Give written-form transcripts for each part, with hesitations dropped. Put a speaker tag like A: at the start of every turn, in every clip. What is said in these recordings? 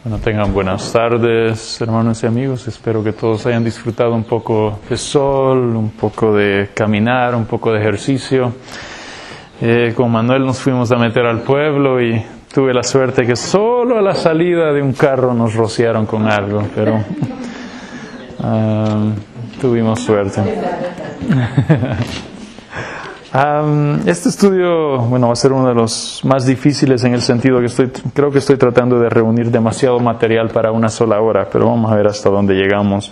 A: Bueno, tengan buenas tardes, hermanos y amigos. Espero que todos hayan disfrutado un poco de sol, un poco de caminar, un poco de ejercicio. Con Manuel nos fuimos a meter al pueblo y tuve la suerte que solo a la salida de un carro nos rociaron con algo, pero tuvimos suerte. Este estudio, va a ser uno de los más difíciles en el sentido que creo que estoy tratando de reunir demasiado material para una sola hora, pero vamos a ver hasta dónde llegamos.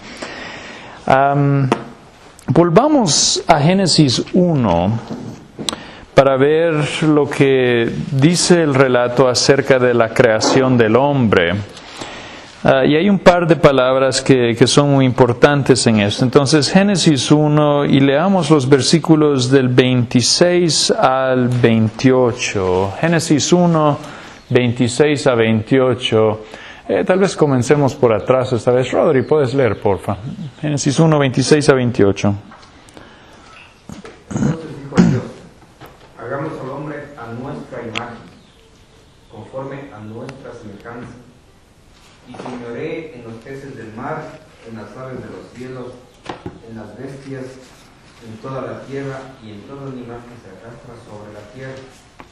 A: Volvamos a Génesis 1 para ver lo que dice el relato acerca de la creación del hombre. Y hay un par de palabras que son muy importantes en esto. Entonces, Génesis 1, y leamos los versículos del 26 al 28. Génesis 1, 26 a 28. Tal vez comencemos por atrás esta vez. Rodri, ¿puedes leer, porfa? Génesis 1, 26 a 28.
B: Entonces dijo Dios: hagamos al hombre a nuestra imagen, conforme a nuestra semejanza. Y señoré en los peces del mar, en las aves de los cielos, en las bestias, en toda la tierra y en todo animal que se arrastra sobre la tierra.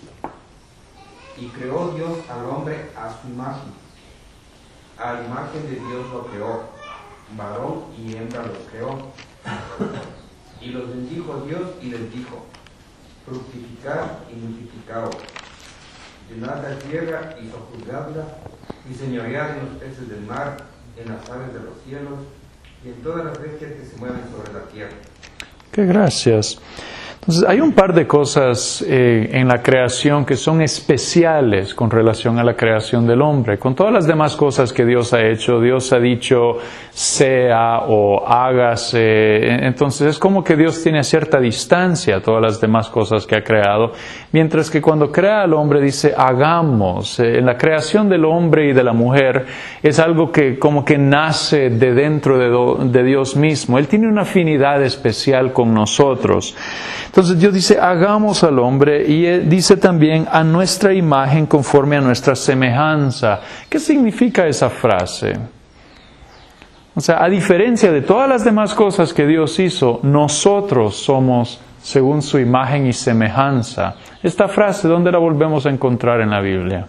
B: Y creó Dios al hombre a su imagen. A imagen de Dios lo creó, varón y hembra los creó. Y los bendijo Dios y les dijo: fructificad y multiplicaos, llenad la tierra y sojuzgadla, y señoread en los peces del mar, en las aves de los cielos, y en todas las bestias que se mueven sobre la tierra.
A: ¡Qué gracias! Entonces, hay un par de cosas en la creación que son especiales con relación a la creación del hombre. Con todas las demás cosas que Dios ha hecho, Dios ha dicho sea o hágase. Entonces, es como que Dios tiene cierta distancia a todas las demás cosas que ha creado. Mientras que cuando crea al hombre dice hagamos. En la creación del hombre y de la mujer es algo que como que nace de dentro de Dios mismo. Él tiene una afinidad especial con nosotros. Entonces Dios dice, hagamos al hombre, y dice también a nuestra imagen conforme a nuestra semejanza. ¿Qué significa esa frase? O sea, a diferencia de todas las demás cosas que Dios hizo, nosotros somos según su imagen y semejanza. Esta frase, ¿dónde la volvemos a encontrar en la Biblia?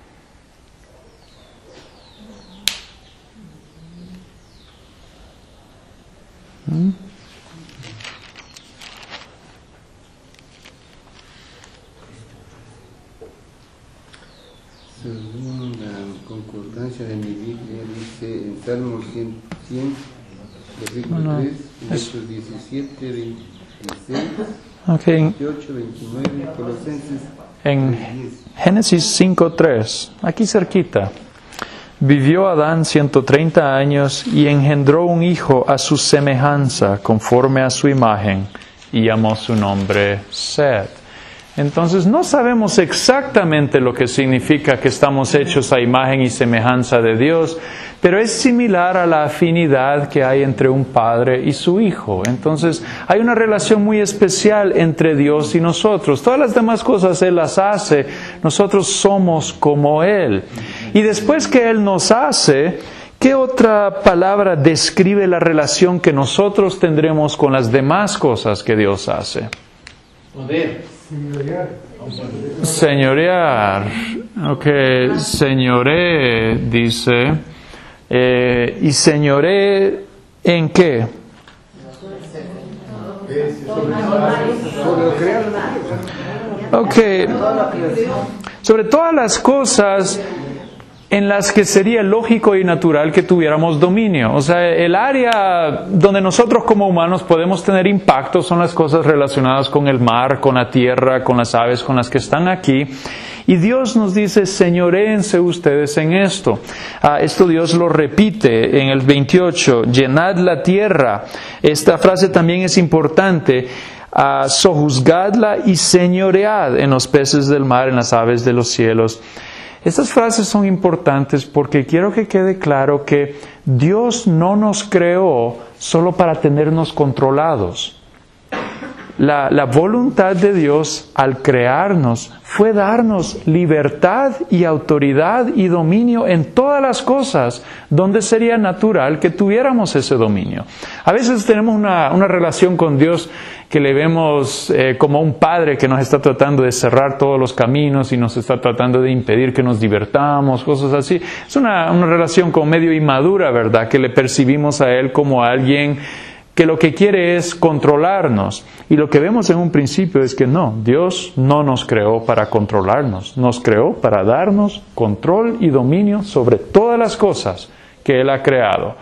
C: Según la concordancia de mi Biblia, dice en Salmos 100, versículo 3, Hechos 17, 26, 28, 29, Colosenses 3:10.
A: En Génesis 5:3, aquí cerquita. Vivió Adán 130 años y engendró un hijo a su semejanza, conforme a su imagen, y llamó su nombre Set. Entonces no sabemos exactamente lo que significa que estamos hechos a imagen y semejanza de Dios, pero es similar a la afinidad que hay entre un padre y su hijo. Entonces hay una relación muy especial entre Dios y nosotros. Todas las demás cosas Él las hace, nosotros somos como Él. Y después que Él nos hace, ¿qué otra palabra describe la relación que nosotros tendremos con las demás cosas que Dios hace?
D: Poder.
A: Señorear. Ok, señoré, dice. ¿Y señoré en qué? Ok. Sobre todas las cosas en las que sería lógico y natural que tuviéramos dominio. O sea, el área donde nosotros como humanos podemos tener impacto son las cosas relacionadas con el mar, con la tierra, con las aves, con las que están aquí. Y Dios nos dice, señoréense ustedes en esto. Esto Dios lo repite en el 28, llenad la tierra. Esta frase también es importante. Sojuzgadla y señoread en los peces del mar, en las aves de los cielos. Estas frases son importantes porque quiero que quede claro que Dios no nos creó solo para tenernos controlados. La voluntad de Dios al crearnos fue darnos libertad y autoridad y dominio en todas las cosas donde sería natural que tuviéramos ese dominio. A veces tenemos una relación con Dios que le vemos como un padre que nos está tratando de cerrar todos los caminos y nos está tratando de impedir que nos divertamos, cosas así. Es una relación como medio inmadura, ¿verdad? Que le percibimos a Él como alguien que lo que quiere es controlarnos. Y lo que vemos en un principio es que no, Dios no nos creó para controlarnos, nos creó para darnos control y dominio sobre todas las cosas que Él ha creado.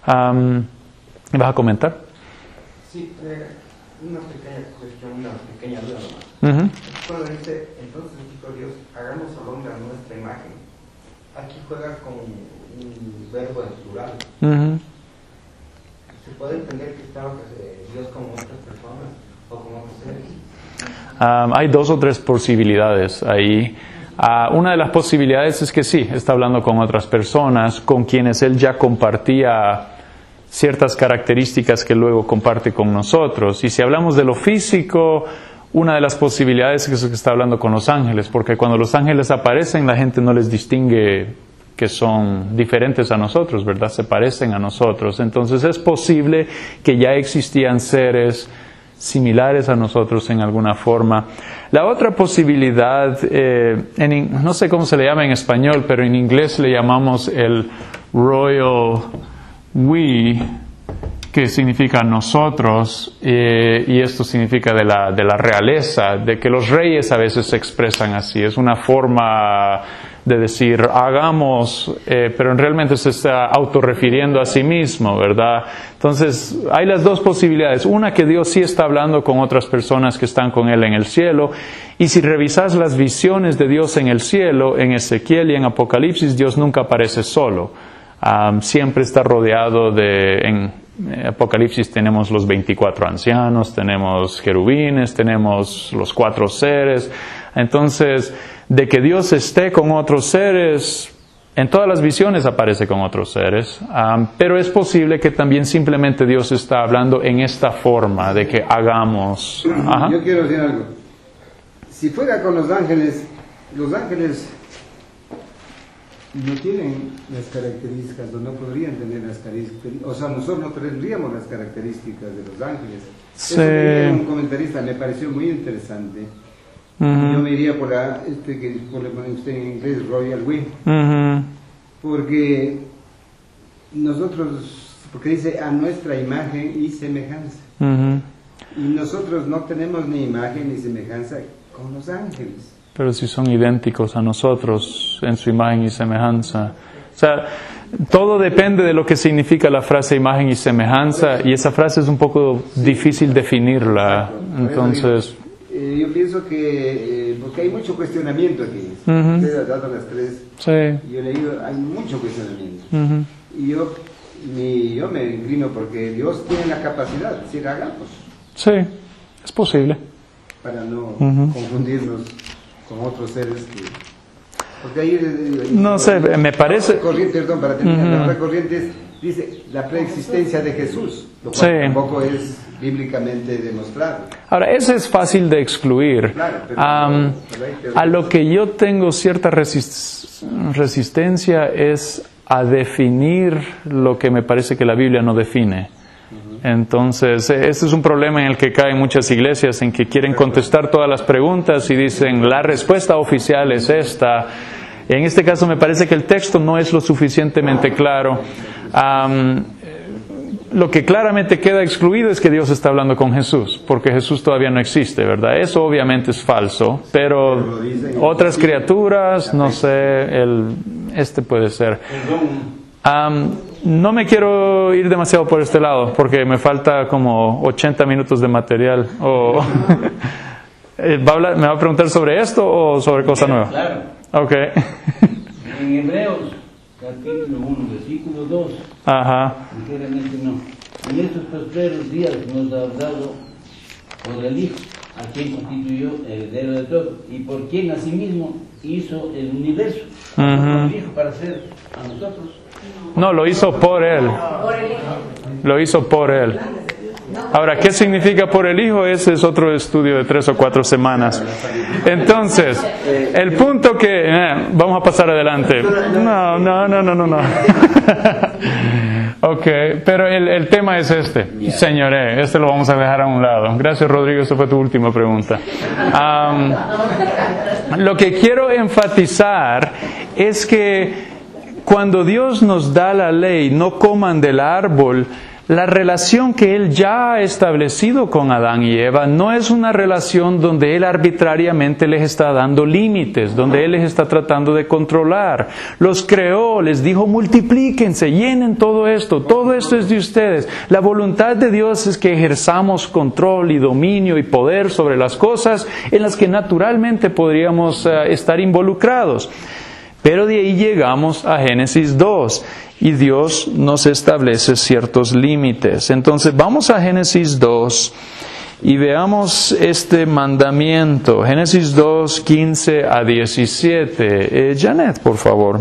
A: ¿Vas a comentar?
B: Sí, una pequeña cuestión, una pequeña duda nomás. Cuando dice, entonces dijo Dios, hagamos al hombre a nuestra imagen. Aquí juega con un verbo en plural. ¿Se puede entender que estaba Dios con otras personas o con otros seres?
A: Hay 2 o 3 posibilidades ahí. Una de las posibilidades es que sí, está hablando con otras personas, con quienes Él ya compartía ciertas características que luego comparte con nosotros. Y si hablamos de lo físico, una de las posibilidades es que está hablando con los ángeles, porque cuando los ángeles aparecen, la gente no les distingue que son diferentes a nosotros, ¿verdad? Se parecen a nosotros. Entonces es posible que ya existían seres similares a nosotros en alguna forma. La otra posibilidad, no sé cómo se le llama en español, pero en inglés le llamamos el royal we, que significa nosotros, y esto significa de la realeza, de que los reyes a veces se expresan así. Es una forma de decir hagamos, pero realmente se está autorrefiriendo a sí mismo, ¿verdad? Entonces hay las 2 posibilidades. Una, que Dios sí está hablando con otras personas que están con Él en el cielo, y si revisas las visiones de Dios en el cielo, en Ezequiel y en Apocalipsis, Dios nunca aparece solo. Siempre está rodeado en Apocalipsis tenemos los 24 ancianos, tenemos querubines, tenemos los 4 seres. Entonces, de que Dios esté con otros seres, en todas las visiones aparece con otros seres, pero es posible que también simplemente Dios está hablando en esta forma, de que hagamos. Ajá.
C: Yo quiero decir algo. Si fuera con los ángeles no tienen las características, no podrían tener las características, o sea, nosotros no tendríamos las características de los ángeles.
A: Sí.
C: Eso que un comentarista me pareció muy interesante. Yo me iría por que le ponen usted en inglés, royal we, porque dice a nuestra imagen y semejanza, y nosotros no tenemos ni imagen ni semejanza con los ángeles.
A: Pero si son idénticos a nosotros en su imagen y semejanza. O sea, todo depende de lo que significa la frase imagen y semejanza, y esa frase es un poco difícil definirla. Entonces,
C: yo pienso que, porque hay mucho cuestionamiento aquí. Usted ha dado las 3.
A: Sí.
C: Yo he leído, hay mucho cuestionamiento. Y yo me inclino porque Dios tiene la capacidad de decir hagamos. Sí,
A: es posible.
C: Para no confundirnos con otros seres que... Porque ahí...
A: no sé, me parece...
C: Para terminar, la otra corriente dice la preexistencia de Jesús, lo cual tampoco es bíblicamente demostrado.
A: Ahora, eso es fácil de excluir.
C: Claro, pero
A: a lo que yo tengo cierta resistencia es a definir lo que me parece que la Biblia no define. Entonces, este es un problema en el que caen muchas iglesias, en que quieren contestar todas las preguntas y dicen, la respuesta oficial es esta. En este caso me parece que el texto no es lo suficientemente claro. Lo que claramente queda excluido es que Dios está hablando con Jesús, porque Jesús todavía no existe, ¿verdad? Eso obviamente es falso, pero otras criaturas, no sé, este puede ser. No me quiero ir demasiado por este lado, porque me falta como 80 minutos de material. ¿Me va a preguntar sobre esto o sobre cosa nueva?
D: Claro.
A: Ok.
D: En Hebreos, capítulo 1, versículo 2.
A: Ajá.
D: Ligeramente no. En estos postreros días nos ha dado por el Hijo, a quien constituyó heredero de todo, y por quien asimismo hizo el universo. El Hijo para ser a nosotros.
A: No, lo hizo por Él. Lo hizo por Él. Ahora, ¿qué significa por el Hijo? Ese es otro estudio de 3 o 4 semanas. Entonces, el punto que... vamos a pasar adelante. No. Ok, pero el tema es este. Señoré, este lo vamos a dejar a un lado. Gracias, Rodrigo, esa fue tu última pregunta. Lo que quiero enfatizar es que cuando Dios nos da la ley, no coman del árbol, la relación que Él ya ha establecido con Adán y Eva no es una relación donde Él arbitrariamente les está dando límites, donde Él les está tratando de controlar. Los creó, les dijo multiplíquense, llenen todo esto es de ustedes. La voluntad de Dios es que ejerzamos control y dominio y poder sobre las cosas en las que naturalmente podríamos estar involucrados. Pero de ahí llegamos a Génesis 2 y Dios nos establece ciertos límites. Entonces vamos a Génesis 2 y veamos este mandamiento. Génesis 2, 15 a 17. Janet, por favor.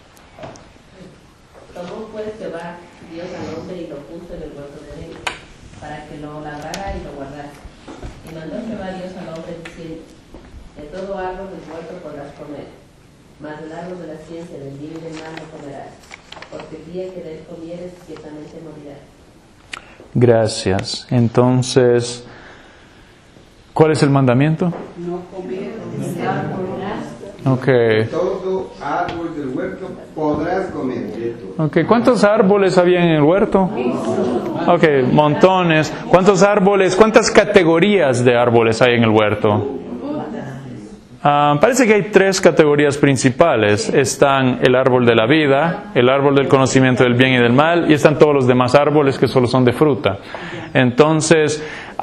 E: Tomó pues Jehová Dios al hombre y lo puso en el huerto de Edén, para que lo labrara y lo guardara. Y mandó Jehová Dios al hombre diciendo: de todo árbol del huerto podrás comer, mas del árbol de la ciencia del bien y del mal no comerás, porque el día que de él comieres ciertamente morirás.
A: Gracias. Entonces, ¿cuál es el mandamiento?
E: No comer del árbol.
A: Okay.
C: Todo árbol del huerto podrás comer de todo.
A: Okay. ¿Cuántos árboles había en el huerto? Okay, montones. ¿Cuántos árboles, cuántas categorías de árboles hay en el huerto? Parece que hay 3 categorías principales. Están el árbol de la vida, el árbol del conocimiento del bien y del mal, y están todos los demás árboles que solo son de fruta. Entonces,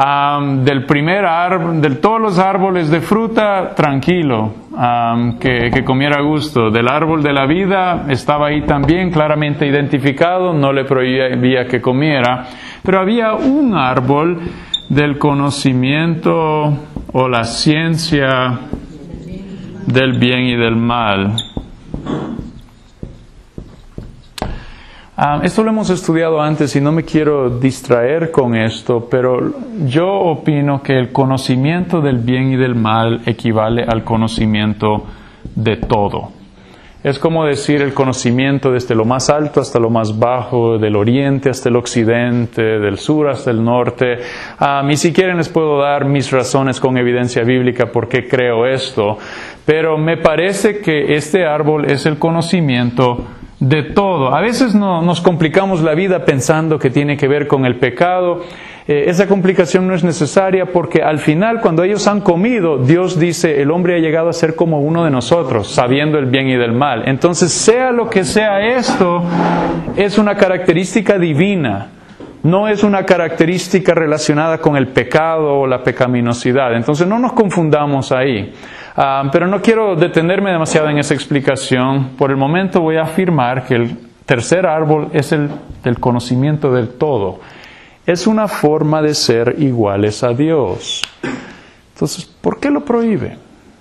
A: de todos los árboles de fruta, tranquilo, que comiera a gusto. Del árbol de la vida estaba ahí también claramente identificado, no le prohibía que comiera, pero había un árbol del conocimiento o la ciencia del bien y del mal. Esto lo hemos estudiado antes y no me quiero distraer con esto, pero yo opino que el conocimiento del bien y del mal equivale al conocimiento de todo. Es como decir el conocimiento desde lo más alto hasta lo más bajo, del oriente hasta el occidente, del sur hasta el norte. Y si quieren les puedo dar mis razones con evidencia bíblica por qué creo esto, pero me parece que este árbol es el conocimiento de todo. A veces nos complicamos la vida pensando que tiene que ver con el pecado. Esa complicación no es necesaria porque al final, cuando ellos han comido, Dios dice, el hombre ha llegado a ser como uno de nosotros, sabiendo el bien y del mal. Entonces, sea lo que sea esto, es una característica divina. No es una característica relacionada con el pecado o la pecaminosidad. Entonces, no nos confundamos ahí. Pero no quiero detenerme demasiado en esa explicación. Por el momento voy a afirmar que el tercer árbol es el del conocimiento del todo. Es una forma de ser iguales a Dios. Entonces, ¿por qué lo prohíbe?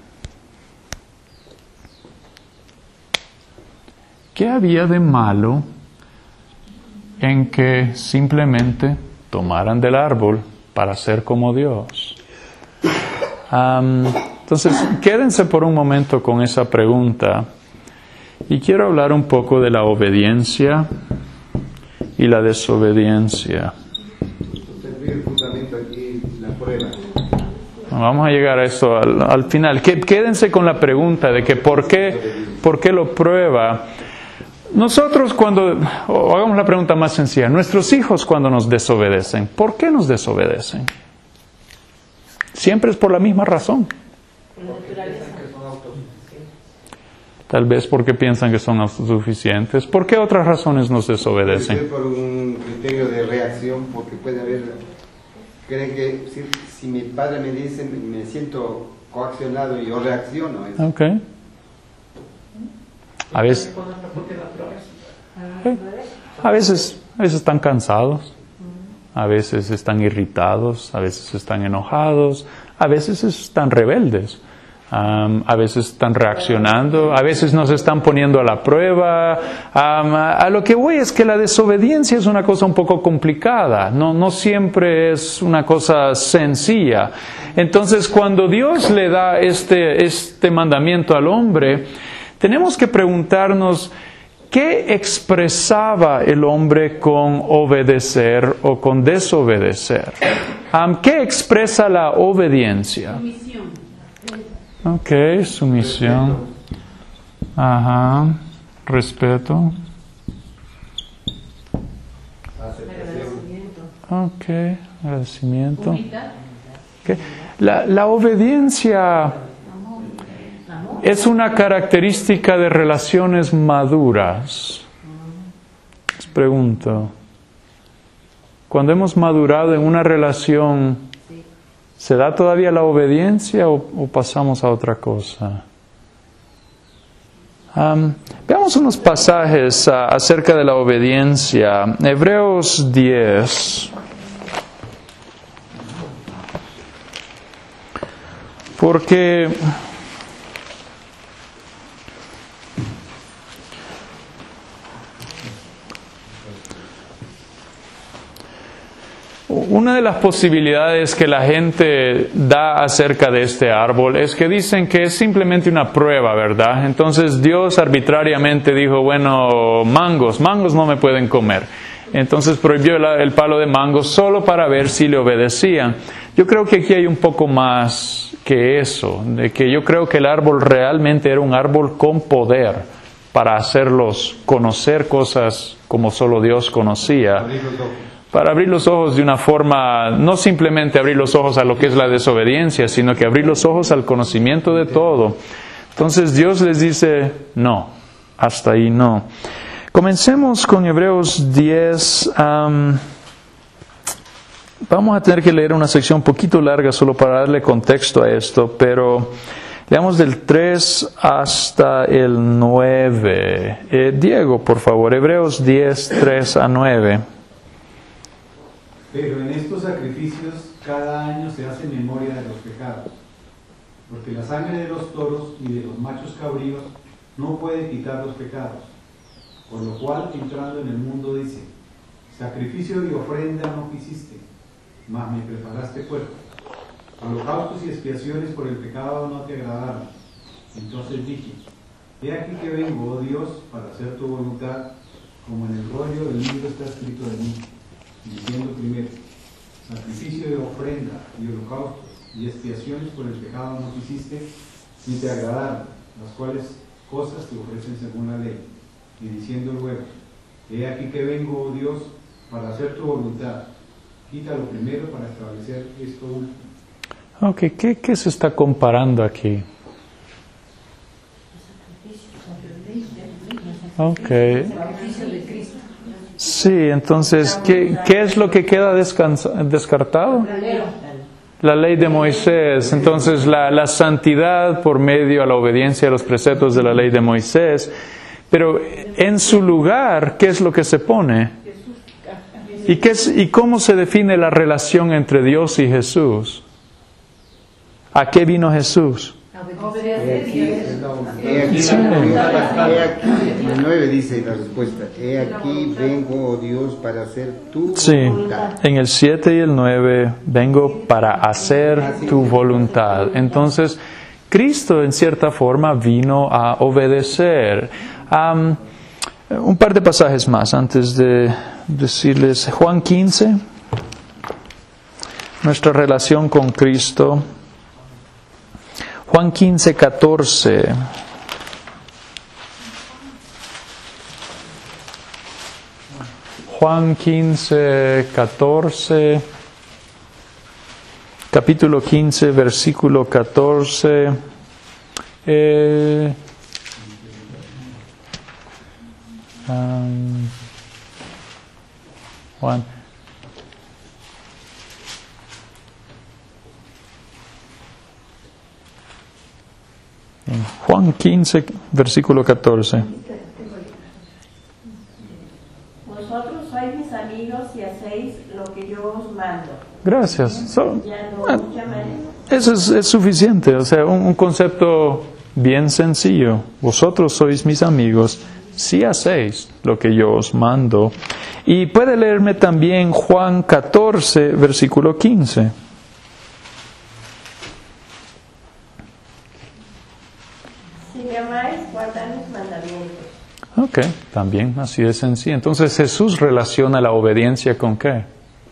A: ¿Qué había de malo en que simplemente tomaran del árbol para ser como Dios? Entonces, quédense por un momento con esa pregunta y quiero hablar un poco de la obediencia y la desobediencia. Vamos a llegar a eso al final. Quédense con la pregunta de que ¿por qué lo prueba? Nosotros hagamos la pregunta más sencilla, nuestros hijos cuando nos desobedecen, ¿por qué nos desobedecen? Siempre es por la misma razón. Tal vez porque piensan que son autosuficientes. ¿Por qué otras razones nos desobedecen?
C: Puede ser por un criterio de reacción, porque puede haber... Creen que si mi padre me dice, me siento coaccionado y yo reacciono.
A: Okay. A veces están cansados, a veces están irritados, a veces están enojados, a veces están rebeldes. A veces están reaccionando, a veces nos están poniendo a la prueba. A lo que voy es que la desobediencia es una cosa un poco complicada, no siempre es una cosa sencilla. Entonces, cuando Dios le da este mandamiento al hombre, tenemos que preguntarnos, ¿qué expresaba el hombre con obedecer o con desobedecer? ¿Qué expresa la obediencia?
F: Sumisión.
A: Ok, sumisión. Ajá, respeto. Ok, agradecimiento. Okay. La obediencia es una característica de relaciones maduras. Les pregunto, cuando hemos madurado en una relación, ¿se da todavía la obediencia o pasamos a otra cosa? Veamos unos pasajes acerca de la obediencia. Hebreos 10. Porque una de las posibilidades que la gente da acerca de este árbol es que dicen que es simplemente una prueba, ¿verdad? Entonces Dios arbitrariamente dijo, bueno, mangos no me pueden comer. Entonces prohibió el palo de mangos solo para ver si le obedecían. Yo creo que aquí hay un poco más que eso, de que yo creo que el árbol realmente era un árbol con poder para hacerlos conocer cosas como solo Dios conocía. Para abrir los ojos de una forma, no simplemente abrir los ojos a lo que es la desobediencia, sino que abrir los ojos al conocimiento de todo. Entonces Dios les dice, no, hasta ahí no. Comencemos con Hebreos 10. Vamos a tener que leer una sección un poquito larga solo para darle contexto a esto, pero leamos del 3 hasta el 9. Diego, por favor, Hebreos 10, 3 a 9.
G: Pero en estos sacrificios cada año se hace memoria de los pecados, porque la sangre de los toros y de los machos cabríos no puede quitar los pecados. Por lo cual, entrando en el mundo, dice, sacrificio y ofrenda no quisiste, mas me preparaste cuerpo. Holocaustos y expiaciones por el pecado no te agradaron. Entonces dije, he aquí que vengo, oh Dios, para hacer tu voluntad, como en el rollo del libro está escrito de mí, diciendo primero, sacrificio de ofrenda y holocaustos y expiaciones por el pecado no quisiste, ni te agradaron, las cuales cosas te ofrecen según la ley. Y diciendo luego, he aquí que vengo, oh Dios, para hacer tu voluntad. Quítalo primero para establecer esto último.
A: Ok, ¿qué se está comparando aquí? Ok. Sí, entonces, ¿qué es lo que queda descartado? La ley de Moisés. Entonces, la santidad por medio a la obediencia a los preceptos de la ley de Moisés. Pero en su lugar, ¿qué es lo que se pone? ¿Y cómo se define la relación entre Dios y Jesús? ¿A qué vino Jesús?
C: El 9 dice la respuesta, he aquí vengo, oh Dios, para hacer tu voluntad.
A: En el 7 y el 9, vengo para hacer tu voluntad. Entonces, Cristo en cierta forma vino a obedecer. Un par de pasajes más antes de decirles. Juan 15, nuestra relación con Cristo. Juan 15, 14. Juan 15, 14. Capítulo 15, versículo 14. Juan. Juan 15, versículo 14.
E: Vosotros sois mis amigos y hacéis lo que yo os mando.
A: Gracias.
E: Ya no llamáis
A: Eso es suficiente, o sea, un concepto bien sencillo. Vosotros sois mis amigos si hacéis lo que yo os mando. Y puede leerme también Juan 14, versículo 15.
E: Si me amáis, guardad mis mandamientos.
A: Ok, también así de sencillo. Entonces Jesús relaciona la obediencia ¿con qué?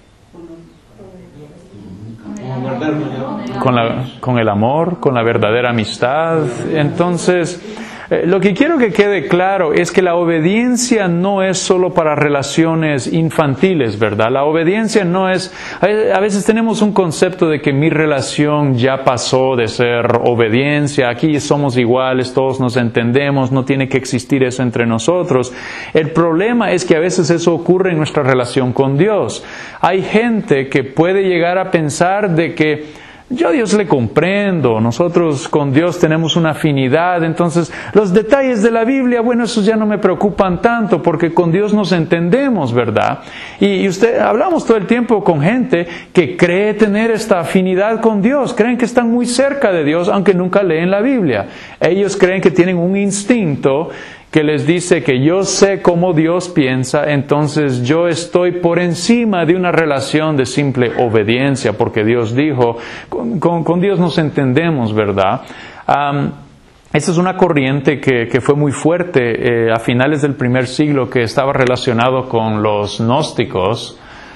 A: Con el amor, con la verdadera amistad. Entonces, lo que quiero que quede claro es que la obediencia no es solo para relaciones infantiles, ¿verdad? La obediencia no es... A veces tenemos un concepto de que mi relación ya pasó de ser obediencia, aquí somos iguales, todos nos entendemos, no tiene que existir eso entre nosotros. El problema es que a veces eso ocurre en nuestra relación con Dios. Hay gente que puede llegar a pensar de que yo a Dios le comprendo, nosotros con Dios tenemos una afinidad, entonces los detalles de la Biblia, bueno, esos ya no me preocupan tanto porque con Dios nos entendemos, ¿verdad? Y hablamos todo el tiempo con gente que cree tener esta afinidad con Dios, creen que están muy cerca de Dios aunque nunca leen la Biblia. Ellos creen que tienen un instinto que les dice que yo sé cómo Dios piensa, entonces yo estoy por encima de una relación de simple obediencia, porque Dios dijo, con Dios nos entendemos, ¿verdad? Esta es una corriente que fue muy fuerte a finales del primer siglo, que estaba relacionado con los gnósticos.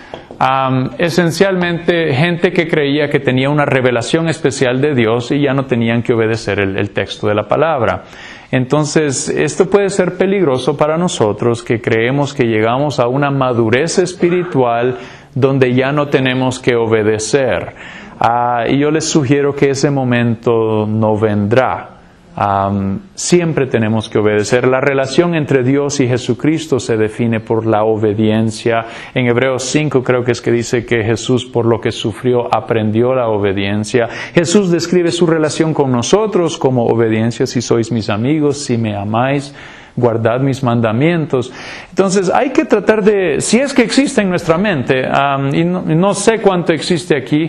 A: Esencialmente gente que creía que tenía una revelación especial de Dios y ya no tenían que obedecer el texto de la palabra. Entonces, esto puede ser peligroso para nosotros que creemos que llegamos a una madurez espiritual donde ya no tenemos que obedecer. Y yo les sugiero que ese momento no vendrá. Siempre tenemos que obedecer. La relación entre Dios y Jesucristo se define por la obediencia. En Hebreos 5 creo que es que dice que Jesús, por lo que sufrió, aprendió la obediencia. Jesús describe su relación con nosotros como obediencia: si sois mis amigos, si me amáis, guardad mis mandamientos. Entonces hay que tratar de, si es que existe en nuestra mente, y no sé cuánto existe aquí,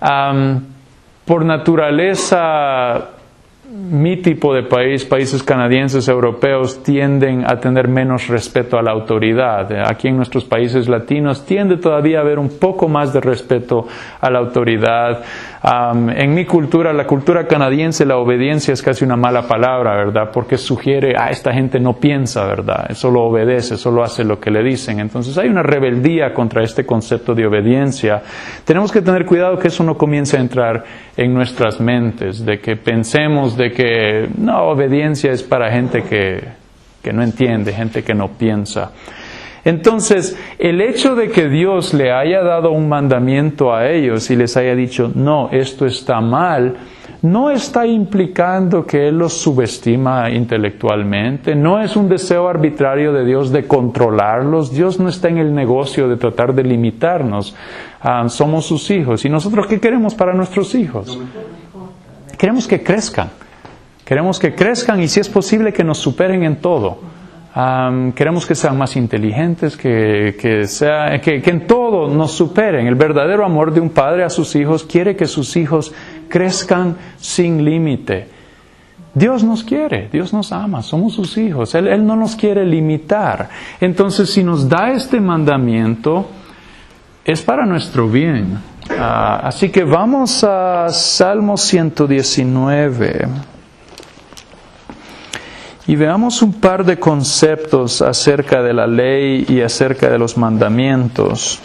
A: por naturaleza, mi tipo de países canadienses, europeos, tienden a tener menos respeto a la autoridad. Aquí en nuestros países latinos tiende todavía a haber un poco más de respeto a la autoridad. En mi cultura, la cultura canadiense, la obediencia es casi una mala palabra, ¿verdad? Porque sugiere, esta gente no piensa, ¿verdad? Solo obedece, solo hace lo que le dicen. Entonces hay una rebeldía contra este concepto de obediencia. Tenemos que tener cuidado que eso no comience a entrar en nuestras mentes, de que pensemos de que no, obediencia es para gente que no entiende, gente que no piensa. Entonces, el hecho de que Dios le haya dado un mandamiento a ellos y les haya dicho, no, esto está mal, no está implicando que Él los subestima intelectualmente, no es un deseo arbitrario de Dios de controlarlos. Dios no está en el negocio de tratar de limitarnos. Somos sus hijos. ¿Y nosotros qué queremos para nuestros hijos? Queremos que crezcan. Queremos que crezcan y, si es posible, que nos superen en todo. Queremos que sean más inteligentes, que en todo nos superen. El verdadero amor de un padre a sus hijos quiere que sus hijos crezcan sin límite. Dios nos quiere, Dios nos ama, somos sus hijos. Él no nos quiere limitar. Entonces, si nos da este mandamiento, es para nuestro bien. Así que vamos a Salmo 119. Y veamos un par de conceptos acerca de la ley y acerca de los mandamientos.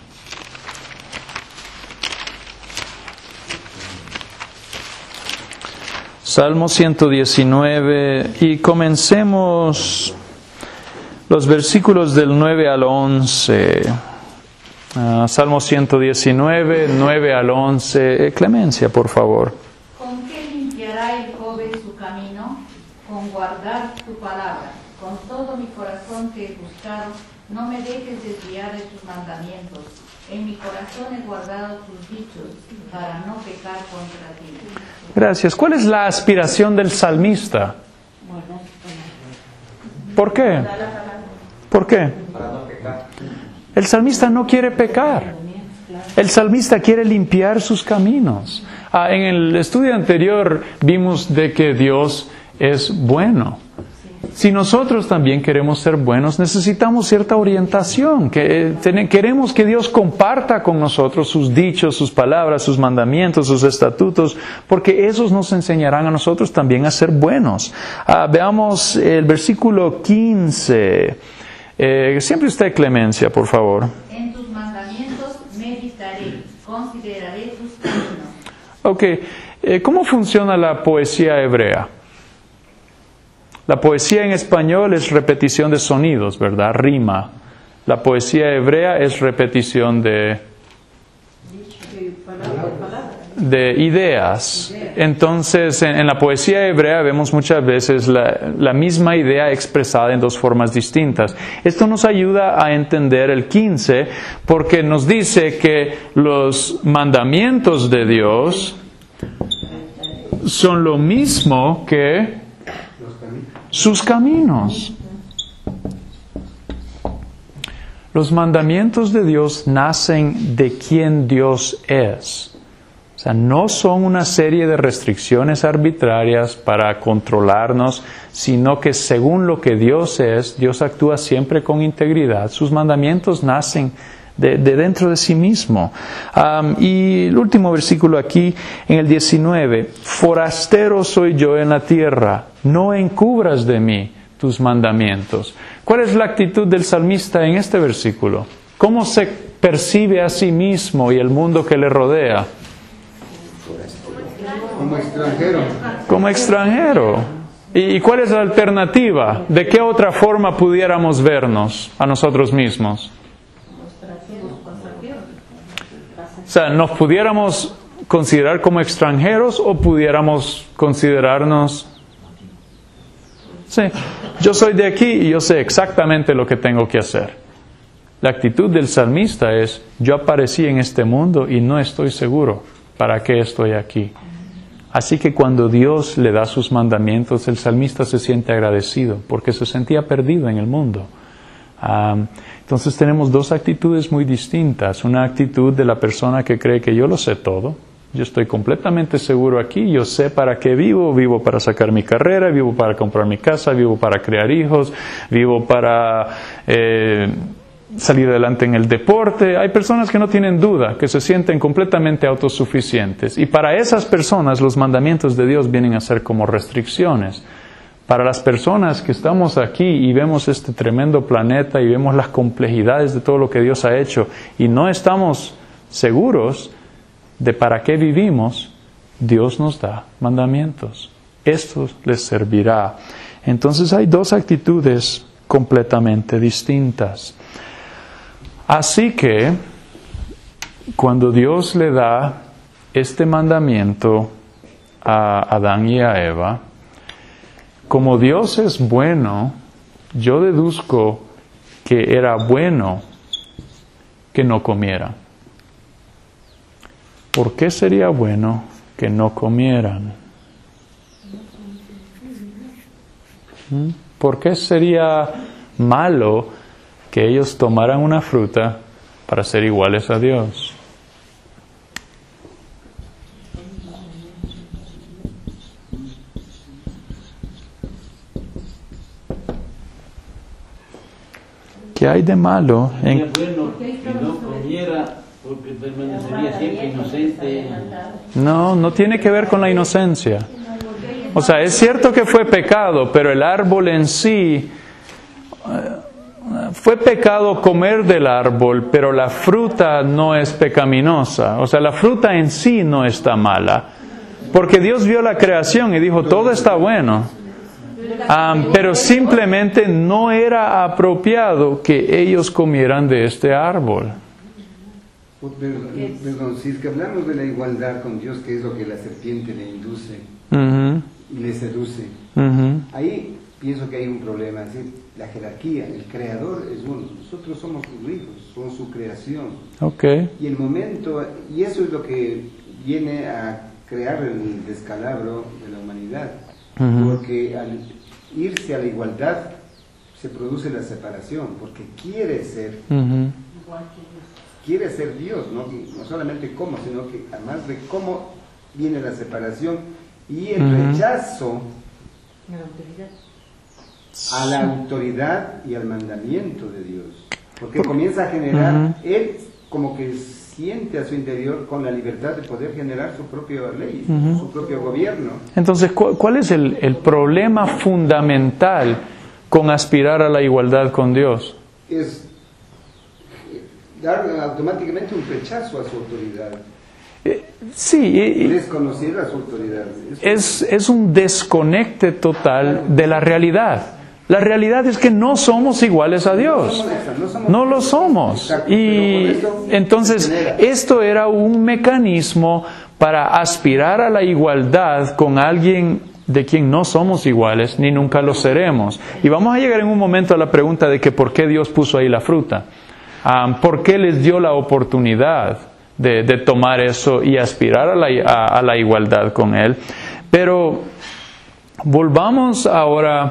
A: Salmo 119, y comencemos los versículos del 9 al 11. Salmo 119, 9 al 11. Clemencia, por favor.
F: ¿Con qué limpiará el joven su camino? Con guardar tu palabra. Con todo mi corazón te he buscado, no me dejes desviar de tus mandamientos. En mi corazón he guardado tus dichos, para no pecar contra ti.
A: Gracias. ¿Cuál es la aspiración del salmista? ¿Por qué? ¿Por qué?
B: Para no pecar.
A: El salmista no quiere pecar. El salmista quiere limpiar sus caminos. En el estudio anterior vimos de que Dios es bueno. Si nosotros también queremos ser buenos, necesitamos cierta orientación. Queremos que Dios comparta con nosotros sus dichos, sus palabras, sus mandamientos, sus estatutos, porque esos nos enseñarán a nosotros también a ser buenos. Veamos el versículo 15. Siempre usted, Clemencia, por favor.
F: En tus mandamientos meditaré, consideraré tus caminos.
A: Ok, ¿cómo funciona la poesía hebrea? La poesía en español es repetición de sonidos, ¿verdad? Rima. La poesía hebrea es repetición de ideas. Entonces, en la poesía hebrea vemos muchas veces la misma idea expresada en dos formas distintas. Esto nos ayuda a entender el 15 porque nos dice que los mandamientos de Dios son lo mismo que sus caminos. Los mandamientos de Dios nacen de quien Dios es. O sea, no son una serie de restricciones arbitrarias para controlarnos, sino que según lo que Dios es, Dios actúa siempre con integridad. Sus mandamientos nacen de dentro de sí mismo. Y el último versículo aquí, en el 19, forastero soy yo en la tierra, no encubras de mí tus mandamientos. ¿Cuál es la actitud del salmista en este versículo? ¿Cómo se percibe a sí mismo y el mundo que le rodea?
C: Como extranjero.
A: Como extranjero. ¿Y cuál es la alternativa? ¿De qué otra forma pudiéramos vernos a nosotros mismos? O sea, ¿nos pudiéramos considerar como extranjeros o pudiéramos considerarnos... Sí, yo soy de aquí y yo sé exactamente lo que tengo que hacer. La actitud del salmista es, yo aparecí en este mundo y no estoy seguro para qué estoy aquí. Así que cuando Dios le da sus mandamientos, el salmista se siente agradecido porque se sentía perdido en el mundo. Entonces tenemos dos actitudes muy distintas. Una actitud de la persona que cree que yo lo sé todo. Yo estoy completamente seguro aquí, yo sé para qué vivo, vivo para sacar mi carrera, vivo para comprar mi casa, vivo para crear hijos, vivo para salir adelante en el deporte. Hay personas que no tienen duda, que se sienten completamente autosuficientes. Y para esas personas los mandamientos de Dios vienen a ser como restricciones. Para las personas que estamos aquí y vemos este tremendo planeta y vemos las complejidades de todo lo que Dios ha hecho y no estamos seguros de para qué vivimos, Dios nos da mandamientos. Esto les servirá. Entonces hay dos actitudes completamente distintas. Así que, cuando Dios le da este mandamiento a Adán y a Eva, como Dios es bueno, yo deduzco que era bueno que no comieran. ¿Por qué sería bueno que no comieran? ¿Por qué sería malo que ellos tomaran una fruta para ser iguales a Dios? ¿Qué hay de malo en
D: bueno que no comiera porque permanecería siempre inocente?
A: No tiene que ver con la inocencia. O sea, es cierto que fue pecado, pero el árbol en sí, fue pecado comer del árbol, pero la fruta no es pecaminosa. O sea, la fruta en sí no está mala, porque Dios vio la creación y dijo, todo está bueno. Pero simplemente no era apropiado que ellos comieran de este árbol.
C: Perdón, si es que hablamos de la igualdad con Dios, que es lo que la serpiente le induce y le seduce, ahí pienso que hay un problema. Es decir, la jerarquía, el creador es uno, nosotros somos sus hijos, somos su creación.
A: Okay.
C: Y el momento, y eso es lo que viene a crear el descalabro de la humanidad, porque al irse a la igualdad se produce la separación, porque quiere ser igual que Dios. quiere ser Dios, no solamente cómo, sino que además de cómo viene la separación y el rechazo a la autoridad y al mandamiento de Dios, porque comienza a generar, él como que siente a su interior con la libertad de poder generar su propia ley, su propio gobierno.
A: Entonces, ¿cuál es el problema fundamental con aspirar a la igualdad con Dios?
C: Es dar automáticamente un rechazo a su autoridad.
A: Sí,
C: desconocer a su autoridad.
A: Es un desconecte total de la realidad. La realidad es que no somos iguales a Dios. No lo somos. Y entonces esto era un mecanismo para aspirar a la igualdad con alguien de quien no somos iguales ni nunca lo seremos. Y vamos a llegar en un momento a la pregunta de que por qué Dios puso ahí la fruta. ¿Por qué les dio la oportunidad de tomar eso y aspirar a la igualdad con Él? Pero volvamos ahora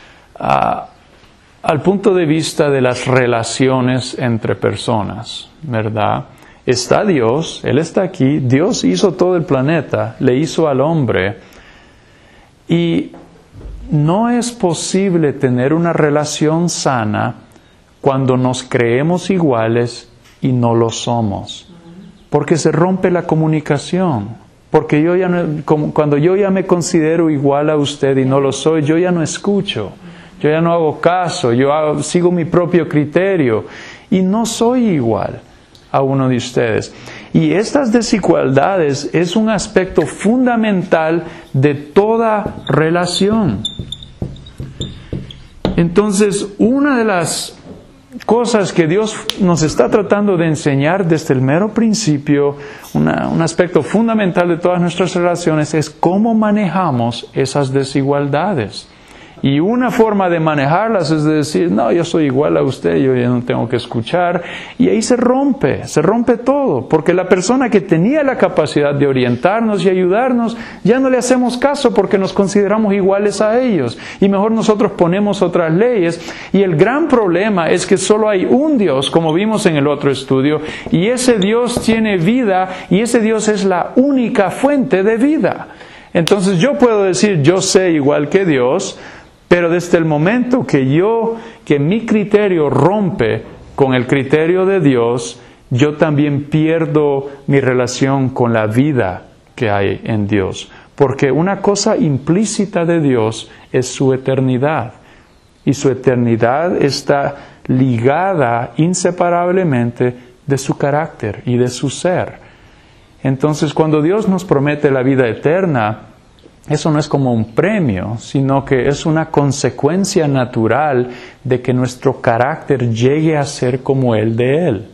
A: al punto de vista de las relaciones entre personas, ¿verdad? Está Dios, Él está aquí, Dios hizo todo el planeta, le hizo al hombre, y no es posible tener una relación sana cuando nos creemos iguales y no lo somos, porque se rompe la comunicación, porque cuando yo ya me considero igual a usted y no lo soy, yo ya no escucho, yo ya no hago caso, yo sigo mi propio criterio y no soy igual a uno de ustedes. Y estas desigualdades es un aspecto fundamental de toda relación. Entonces, una de las cosas que Dios nos está tratando de enseñar desde el mero principio, un aspecto fundamental de todas nuestras relaciones, es cómo manejamos esas desigualdades. Y una forma de manejarlas es de decir, no, yo soy igual a usted, yo ya no tengo que escuchar. Y ahí se rompe todo, porque la persona que tenía la capacidad de orientarnos y ayudarnos, ya no le hacemos caso porque nos consideramos iguales a ellos. Y mejor nosotros ponemos otras leyes. Y el gran problema es que solo hay un Dios, como vimos en el otro estudio, y ese Dios tiene vida, y ese Dios es la única fuente de vida. Entonces yo puedo decir, yo sé igual que Dios, pero desde el momento que mi criterio rompe con el criterio de Dios, yo también pierdo mi relación con la vida que hay en Dios. Porque una cosa implícita de Dios es su eternidad. Y su eternidad está ligada inseparablemente de su carácter y de su ser. Entonces, cuando Dios nos promete la vida eterna, eso no es como un premio, sino que es una consecuencia natural de que nuestro carácter llegue a ser como el de Él.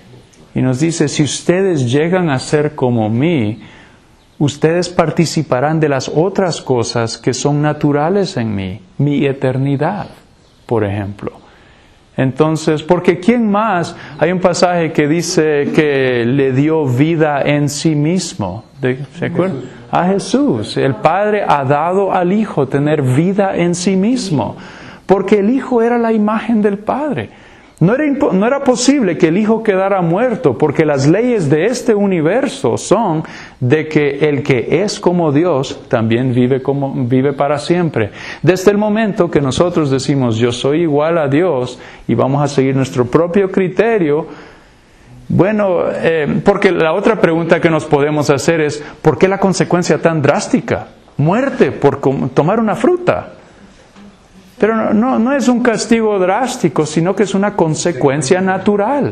A: Y nos dice, si ustedes llegan a ser como mí, ustedes participarán de las otras cosas que son naturales en mí, mi eternidad, por ejemplo. Entonces, porque ¿quién más? Hay un pasaje que dice que le dio vida en sí mismo. ¿Se acuerdan? A Jesús. El Padre ha dado al Hijo tener vida en sí mismo, porque el Hijo era la imagen del Padre. No era posible que el Hijo quedara muerto, porque las leyes de este universo son de que el que es como Dios también vive para siempre. Desde el momento que nosotros decimos yo soy igual a Dios y vamos a seguir nuestro propio criterio, bueno, porque la otra pregunta que nos podemos hacer es ¿por qué la consecuencia tan drástica? Muerte por tomar una fruta. Pero no es un castigo drástico, sino que es una consecuencia natural.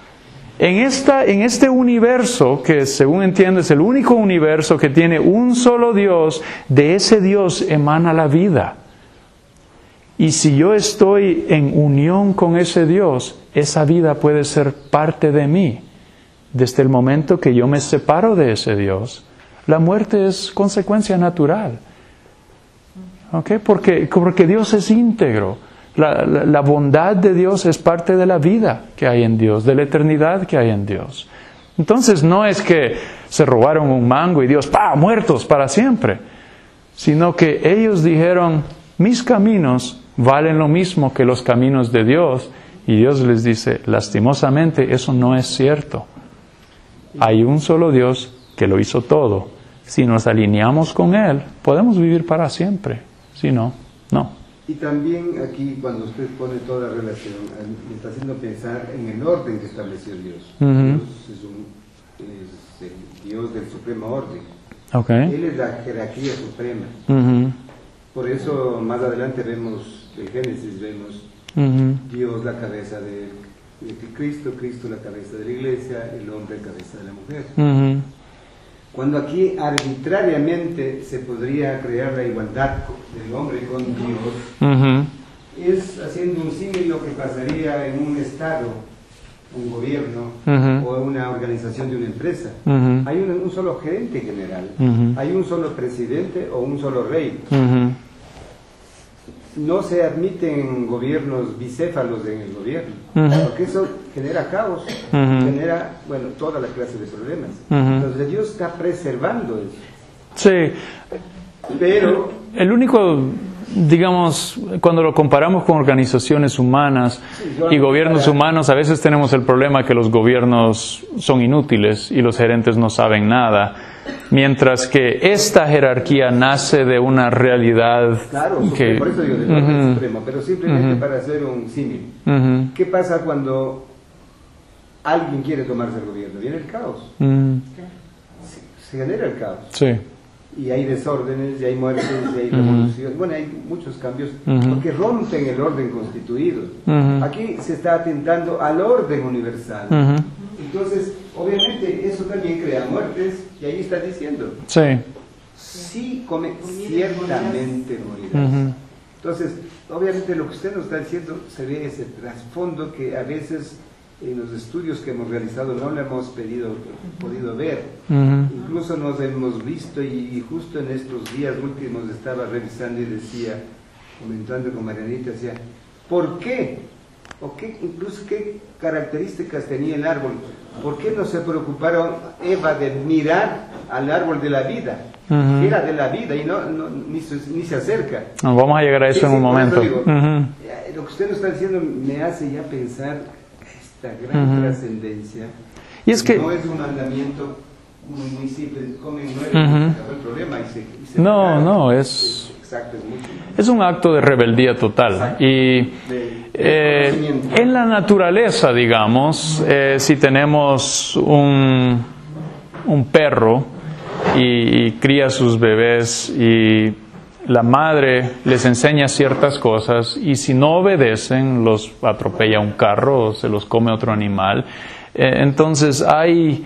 A: En este universo, que según entiendo es el único universo que tiene un solo Dios, de ese Dios emana la vida. Y si yo estoy en unión con ese Dios, esa vida puede ser parte de mí. Desde el momento que yo me separo de ese Dios, la muerte es consecuencia natural. ¿Okay? Porque Dios es íntegro. La bondad de Dios es parte de la vida que hay en Dios, de la eternidad que hay en Dios. Entonces no es que se robaron un mango y Dios, ¡pah!, muertos para siempre. Sino que ellos dijeron, mis caminos valen lo mismo que los caminos de Dios, Y Dios les dice, lastimosamente, eso no es cierto. Hay un solo Dios que lo hizo todo. Si nos alineamos con Él, podemos vivir para siempre. Si no, no.
C: Y también aquí, cuando usted pone toda la relación, me está haciendo pensar en el orden que estableció Dios. Dios es el Dios del supremo orden.
A: Okay.
C: Él es la jerarquía suprema.
A: Uh-huh.
C: Por eso, más adelante vemos, en Génesis vemos Dios la cabeza de Cristo, Cristo la cabeza de la iglesia, el hombre la cabeza de la mujer.
A: Uh-huh.
C: Cuando aquí arbitrariamente se podría crear la igualdad del hombre con Dios, es haciendo un símil lo que pasaría en un estado, un gobierno o una organización de una empresa. Hay un solo gerente general, hay un solo presidente o un solo rey. No se admiten gobiernos bicéfalos en el gobierno, porque eso genera caos, genera, bueno, toda la clase de problemas. Entonces Dios está preservando eso.
A: Sí,
C: pero
A: el único, digamos, cuando lo comparamos con organizaciones humanas y gobiernos humanos, a veces tenemos el problema que los gobiernos son inútiles y los gerentes no saben nada. Mientras que esta jerarquía nace de una realidad
C: claro,
A: que...
C: por eso digo, del orden supremo, pero simplemente para hacer un símil. ¿Qué pasa cuando alguien quiere tomarse el gobierno? Viene el caos. Se genera el caos.
A: Sí.
C: Y hay desórdenes, y hay muertes, y hay revoluciones. Bueno, hay muchos cambios porque rompen el orden constituido. Aquí se está atentando al orden universal. Entonces, obviamente, eso también crea muertes, y ahí está diciendo.
A: Sí.
C: Sí, ciertamente morirás. Entonces, obviamente lo que usted nos está diciendo se ve ese trasfondo que a veces en los estudios que hemos realizado no lo hemos podido ver. Incluso nos hemos visto, y justo en estos días últimos estaba revisando y decía, comentando con Marianita, decía, ¿por qué? ¿O qué, incluso qué características tenía el árbol? ¿Por qué no se preocuparon Eva de mirar al árbol de la vida? Era de la vida y ni se acerca.
A: Vamos a llegar a eso en un momento.
C: Digo, lo que usted nos está diciendo me hace ya pensar esta gran trascendencia.
A: Y es que
C: no es un mandamiento muy simple, comen nueve, se acabó el problema y se
A: no, es...
C: Exacto,
A: es un acto de rebeldía total.
C: Exacto.
A: Y en la naturaleza, digamos, si tenemos un perro y cría sus bebés y la madre les enseña ciertas cosas y si no obedecen los atropella un carro o se los come otro animal, entonces hay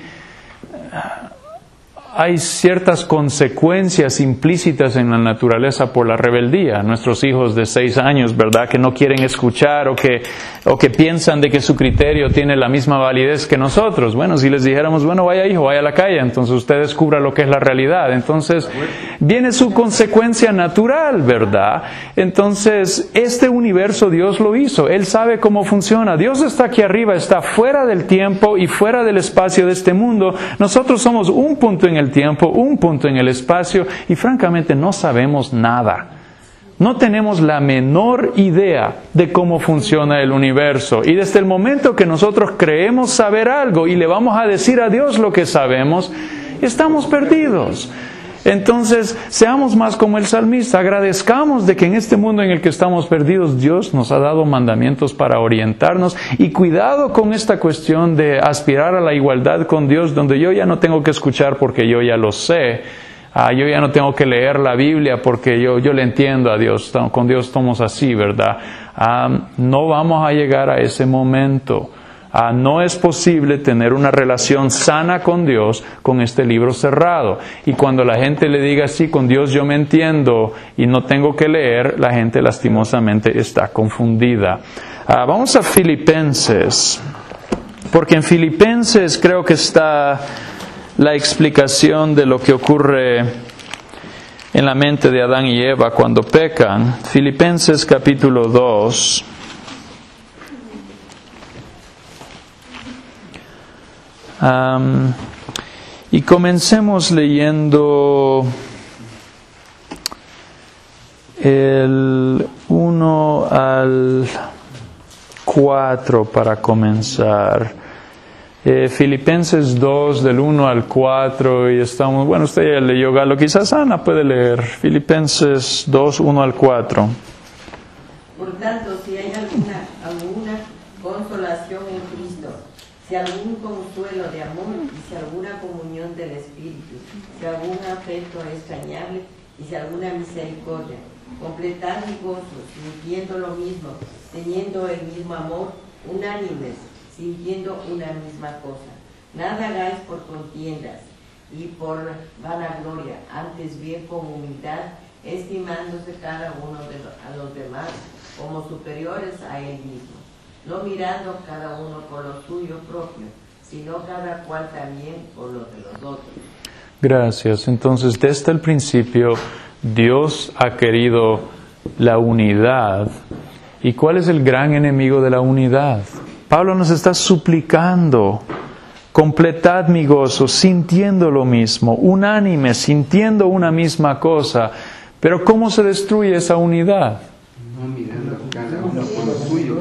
A: ciertas consecuencias implícitas en la naturaleza por la rebeldía. Nuestros hijos de 6 años, ¿verdad?, que no quieren escuchar o que piensan de que su criterio tiene la misma validez que nosotros. Bueno, si les dijéramos, bueno, vaya hijo, vaya a la calle, entonces usted descubra lo que es la realidad. Entonces, viene su consecuencia natural, ¿verdad? Entonces, este universo Dios lo hizo. Él sabe cómo funciona. Dios está aquí arriba, está fuera del tiempo y fuera del espacio de este mundo. Nosotros somos un punto en el tiempo, un punto en el espacio y francamente no sabemos nada. No tenemos la menor idea de cómo funciona el universo. Y desde el momento que nosotros creemos saber algo y le vamos a decir a Dios lo que sabemos, estamos perdidos. Entonces, seamos más como el salmista, agradezcamos de que en este mundo en el que estamos perdidos, Dios nos ha dado mandamientos para orientarnos y cuidado con esta cuestión de aspirar a la igualdad con Dios, donde yo ya no tengo que escuchar porque yo ya lo sé, yo ya no tengo que leer la Biblia porque yo le entiendo a Dios, con Dios estamos así, ¿verdad? No vamos a llegar a ese momento. No es posible tener una relación sana con Dios con este libro cerrado. Y cuando la gente le diga así, con Dios yo me entiendo y no tengo que leer, la gente lastimosamente está confundida. Vamos a Filipenses, porque en Filipenses creo que está la explicación de lo que ocurre en la mente de Adán y Eva cuando pecan. Filipenses capítulo 2. Y comencemos leyendo el 1 al 4 para comenzar. Filipenses 2 del 1 al 4 y estamos, bueno, usted ya leyó Galo, quizás Ana puede leer Filipenses 2, 1 al 4.
H: Por tanto, si hay alguna consolación en Cristo, si algún consuelo de amor y si alguna comunión del Espíritu, si algún afecto extrañable y si alguna misericordia, completad mi gozo, sintiendo lo mismo, teniendo el mismo amor, unánimes, sintiendo una misma cosa. Nada hagáis por contiendas y por vanagloria, antes bien con humildad, estimándose cada uno a los demás como superiores a él mismo, no mirando cada uno por lo suyo propio, sino cada cual también por lo de los otros. Gracias. Entonces, desde el principio, Dios ha querido la unidad. ¿Y cuál es el gran enemigo de la unidad? Pablo nos está suplicando, completad mi gozo, sintiendo lo mismo, unánime, sintiendo una misma cosa. Pero ¿cómo se destruye esa unidad?
C: No mirando cada uno por lo suyo.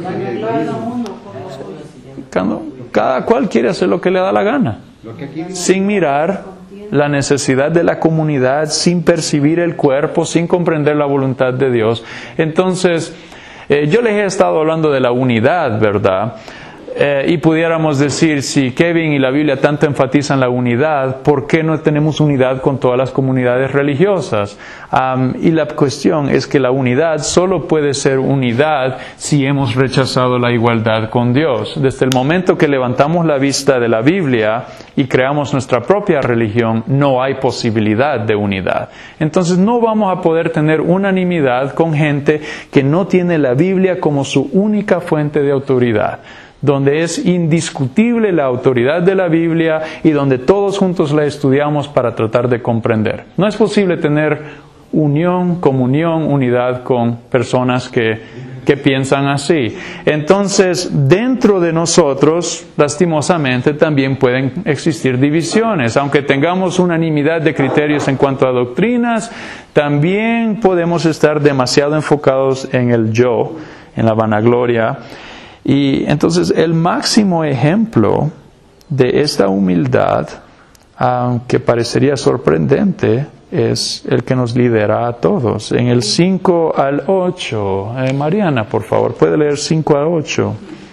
A: Cada cual quiere hacer lo que le da la gana, sin mirar la necesidad de la comunidad, sin percibir el cuerpo, sin comprender la voluntad de Dios. Entonces, yo les he estado hablando de la unidad, ¿verdad? Y pudiéramos decir, si Kevin y la Biblia tanto enfatizan la unidad, ¿por qué no tenemos unidad con todas las comunidades religiosas? Y la cuestión es que la unidad solo puede ser unidad si hemos rechazado la igualdad con Dios. Desde el momento que levantamos la vista de la Biblia y creamos nuestra propia religión, no hay posibilidad de unidad. Entonces no vamos a poder tener unanimidad con gente que no tiene la Biblia como su única fuente de autoridad, donde es indiscutible la autoridad de la Biblia y donde todos juntos la estudiamos para tratar de comprender. No es posible tener unión, comunión, unidad con personas que piensan así. Entonces, dentro de nosotros, lastimosamente, también pueden existir divisiones. Aunque tengamos unanimidad de criterios en cuanto a doctrinas, también podemos estar demasiado enfocados en el yo, en la vanagloria. Y entonces el máximo ejemplo de esta humildad, aunque parecería sorprendente, es el que nos lidera a todos. En el 5 al 8, Mariana, por favor, puede leer 5 al 8.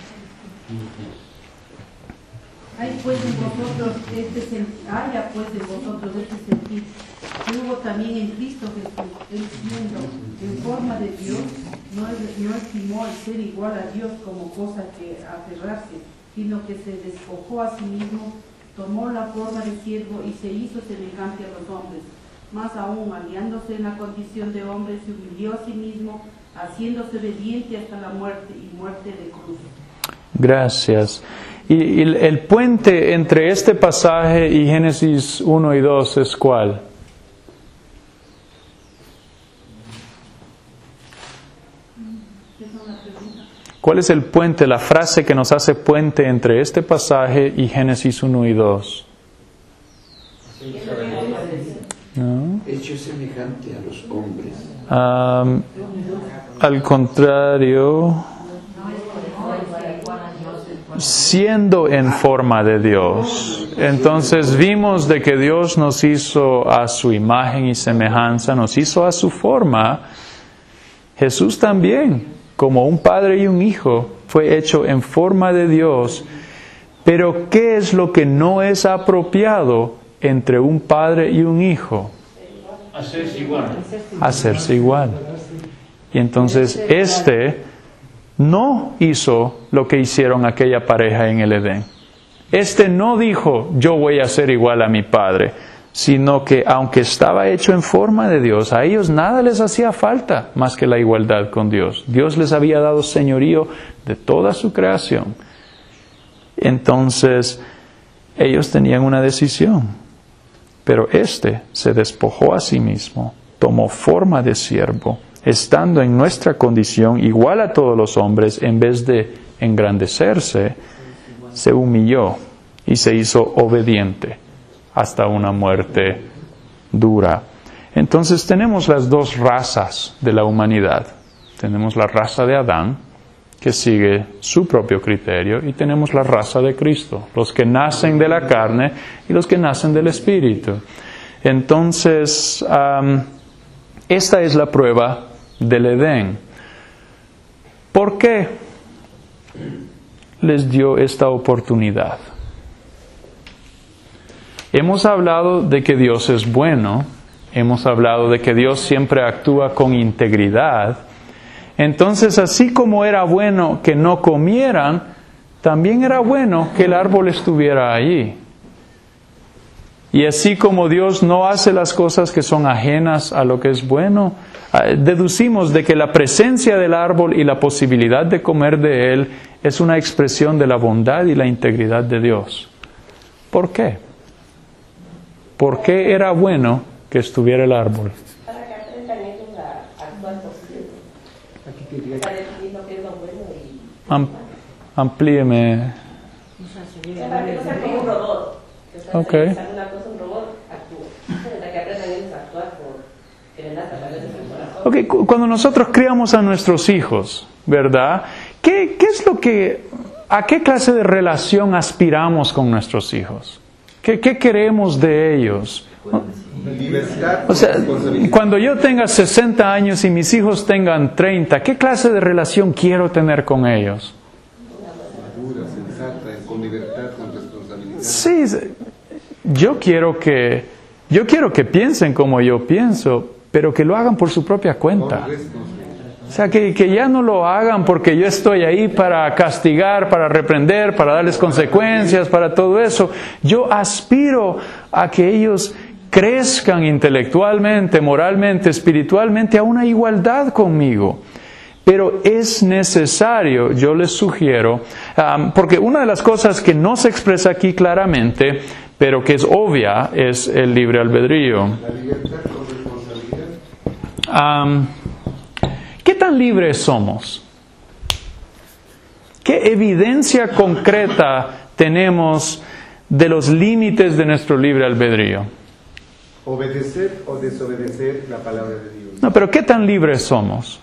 F: Haya pues en vosotros este sentir, que hubo también en Cristo Jesús, él siendo en forma de Dios, no estimó el ser igual a Dios como cosa que aferrarse, sino que se despojó a sí mismo, tomó la forma de siervo y se hizo semejante a los hombres. Más aún, aliándose en la condición de hombre, se humilló a sí mismo, haciéndose obediente hasta la muerte y muerte de cruz.
A: Gracias. Y el puente entre este pasaje y Génesis 1 y 2 es ¿cuál? ¿Cuál es el puente, la frase que nos hace puente entre este pasaje y Génesis 1 y 2? ¿No?
C: Hecho semejante a los hombres.
A: Al contrario, siendo en forma de Dios. Entonces vimos de que Dios nos hizo a su imagen y semejanza, nos hizo a su forma. Jesús también, como un padre y un hijo, fue hecho en forma de Dios. Pero ¿qué es lo que no es apropiado entre un padre y un hijo?
D: Hacerse igual.
A: Hacerse igual. Y entonces no hizo lo que hicieron aquella pareja en el Edén. No dijo, yo voy a ser igual a mi padre, sino que aunque estaba hecho en forma de Dios, a ellos nada les hacía falta más que la igualdad con Dios. Dios les había dado señorío de toda su creación. Entonces, ellos tenían una decisión. Pero se despojó a sí mismo, tomó forma de siervo, estando en nuestra condición igual a todos los hombres, en vez de engrandecerse, se humilló y se hizo obediente hasta una muerte dura. Entonces tenemos las dos razas de la humanidad. Tenemos la raza de Adán que sigue su propio criterio, y tenemos la raza de Cristo, los que nacen de la carne y los que nacen del Espíritu. Entonces, esta es la prueba del Edén. ¿Por qué les dio esta oportunidad? Hemos hablado de que Dios es bueno, hemos hablado de que Dios siempre actúa con integridad. Entonces, así como era bueno que no comieran, también era bueno que el árbol estuviera allí. Y así como Dios no hace las cosas que son ajenas a lo que es bueno, deducimos de que la presencia del árbol y la posibilidad de comer de él es una expresión de la bondad y la integridad de Dios. ¿Por qué? ¿Por qué era bueno que estuviera el árbol?
E: Para que aprendan ellos a actuar posible. Para decidir lo que es lo bueno y...
A: Amplíeme.
E: Para que no sea como un robot. Que
A: Ok.
E: una cosa, un robot actúa. Para que aprendan ellos a actuar por que le nata a veces el corazón.
A: Okay, cuando nosotros criamos a nuestros hijos, ¿verdad? ¿Qué es lo que, a qué clase de relación aspiramos con nuestros hijos? ¿Qué queremos de ellos?
C: Libertad.
A: O sea, cuando yo tenga 60 años y mis hijos tengan 30, ¿qué clase de relación quiero tener con ellos?
C: Madura, sensata, con libertad, con responsabilidad.
A: Sí, yo quiero que piensen como yo pienso, pero que lo hagan por su propia cuenta.
C: Con responsabilidad.
A: O sea, que ya no lo hagan porque yo estoy ahí para castigar, para reprender, para darles consecuencias, para todo eso. Yo aspiro a que ellos crezcan intelectualmente, moralmente, espiritualmente a una igualdad conmigo. Pero es necesario, yo les sugiero, porque una de las cosas que no se expresa aquí claramente, pero que es obvia, es el libre albedrío.
C: La libertad con responsabilidad.
A: ¿Qué tan libres somos? ¿Qué evidencia concreta tenemos de los límites de nuestro libre albedrío?
C: Obedecer o desobedecer la palabra de Dios.
A: No, pero ¿qué tan libres somos?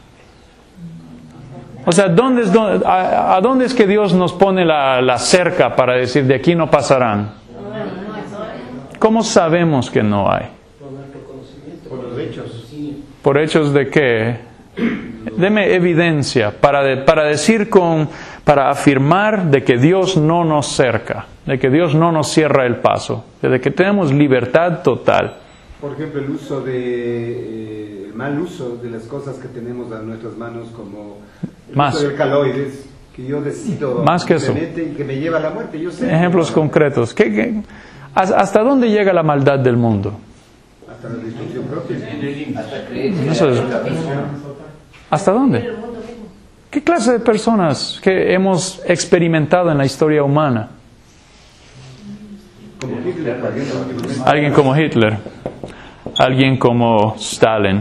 A: O sea, ¿a dónde es que Dios nos pone la cerca para decir de aquí no pasarán? ¿Cómo sabemos que no hay?
C: Por los hechos.
A: ¿Por hechos de qué? Deme evidencia para decir para afirmar de que Dios no nos cerca, de que Dios no nos cierra el paso, de que tenemos libertad total.
C: Por ejemplo, el mal uso de las cosas que tenemos a nuestras manos, como el uso de alcaloides, que yo decido
A: más que eso,
C: y que me lleva a la muerte. Yo sé
A: ejemplos concretos. ¿Hasta dónde llega la maldad del mundo?
C: hasta la destrucción propia.
A: Eso es. ¿Hasta dónde? ¿Qué clase de personas que hemos experimentado en la historia humana?
C: Como Hitler,
A: Alguien como Hitler, alguien como Stalin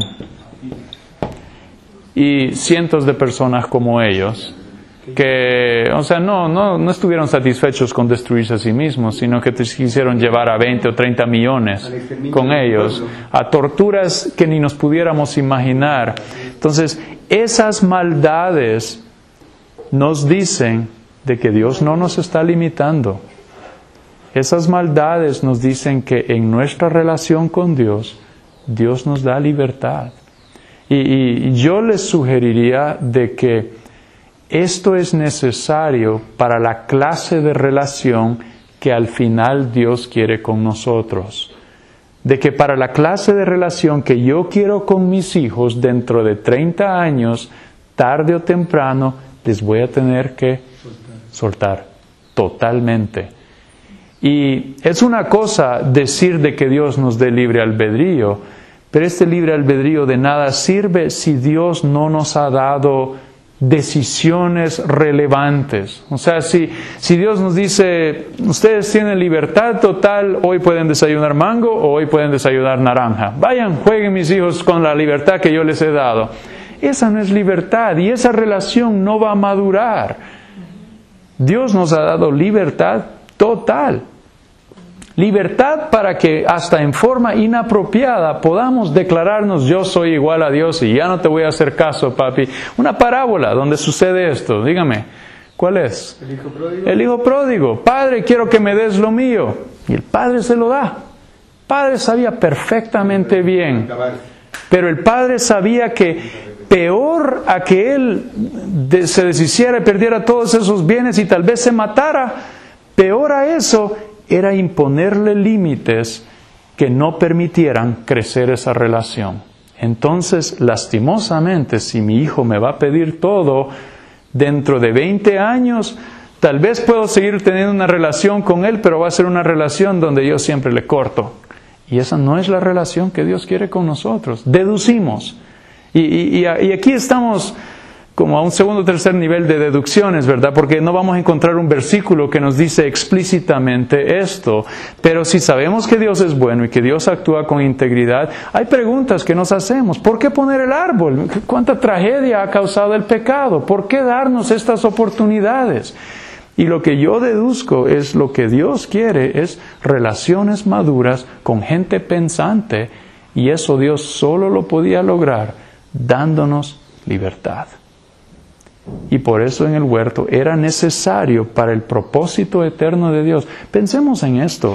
A: y cientos de personas como ellos que, o sea, no estuvieron satisfechos con destruirse a sí mismos, sino que quisieron llevar a 20 o 30 millones con ellos, a torturas que ni nos pudiéramos imaginar. Entonces, esas maldades nos dicen de que Dios no nos está limitando. Esas maldades nos dicen que en nuestra relación con Dios, Dios nos da libertad. Y yo les sugeriría de que esto es necesario para la clase de relación que al final Dios quiere con nosotros. De que para la clase de relación que yo quiero con mis hijos dentro de 30 años, tarde o temprano, les voy a tener que soltar totalmente. Y es una cosa decir de que Dios nos dé libre albedrío, pero este libre albedrío de nada sirve si Dios no nos ha dado decisiones relevantes. O sea, si Dios nos dice, ustedes tienen libertad total, hoy pueden desayunar mango o hoy pueden desayunar naranja. Vayan, jueguen mis hijos con la libertad que yo les he dado. Esa no es libertad y esa relación no va a madurar. Dios nos ha dado libertad total. Libertad para que hasta en forma inapropiada podamos declararnos yo soy igual a Dios y ya no te voy a hacer caso, papi. Una parábola donde sucede esto, dígame, ¿cuál es?
C: El hijo pródigo.
A: El hijo pródigo. Padre, quiero que me des lo mío. Y el padre se lo da. El padre sabía perfectamente bien. Pero el padre sabía que peor a que él se deshiciera y perdiera todos esos bienes y tal vez se matara, peor a eso era imponerle límites que no permitieran crecer esa relación. Entonces, lastimosamente, si mi hijo me va a pedir todo, dentro de 20 años, tal vez puedo seguir teniendo una relación con él, pero va a ser una relación donde yo siempre le corto. Y esa no es la relación que Dios quiere con nosotros. Deducimos. Y aquí estamos como a un segundo o tercer nivel de deducciones, ¿verdad? Porque no vamos a encontrar un versículo que nos dice explícitamente esto. Pero si sabemos que Dios es bueno y que Dios actúa con integridad, hay preguntas que nos hacemos. ¿Por qué poner el árbol? ¿Cuánta tragedia ha causado el pecado? ¿Por qué darnos estas oportunidades? Y lo que yo deduzco es lo que Dios quiere es relaciones maduras con gente pensante. Y eso Dios solo lo podía lograr dándonos libertad. Y por eso en el huerto era necesario para el propósito eterno de Dios. Pensemos en esto.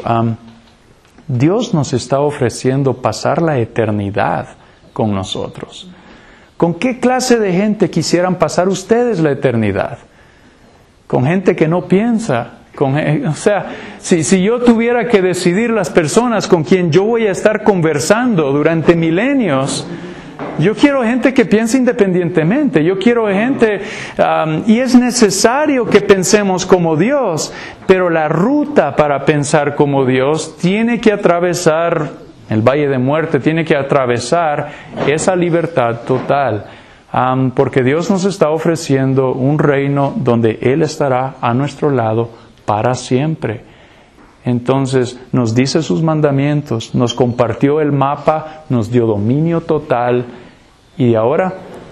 A: Dios nos está ofreciendo pasar la eternidad con nosotros. ¿Con qué clase de gente quisieran pasar ustedes la eternidad? Con gente que no piensa. O sea, si yo tuviera que decidir las personas con quien yo voy a estar conversando durante milenios, yo quiero gente que piense independientemente, yo quiero gente, y es necesario que pensemos como Dios, pero la ruta para pensar como Dios tiene que atravesar el valle de muerte, tiene que atravesar esa libertad total, porque Dios nos está ofreciendo un reino donde Él estará a nuestro lado para siempre. Entonces nos dice sus mandamientos, nos compartió el mapa, nos dio dominio total y ahora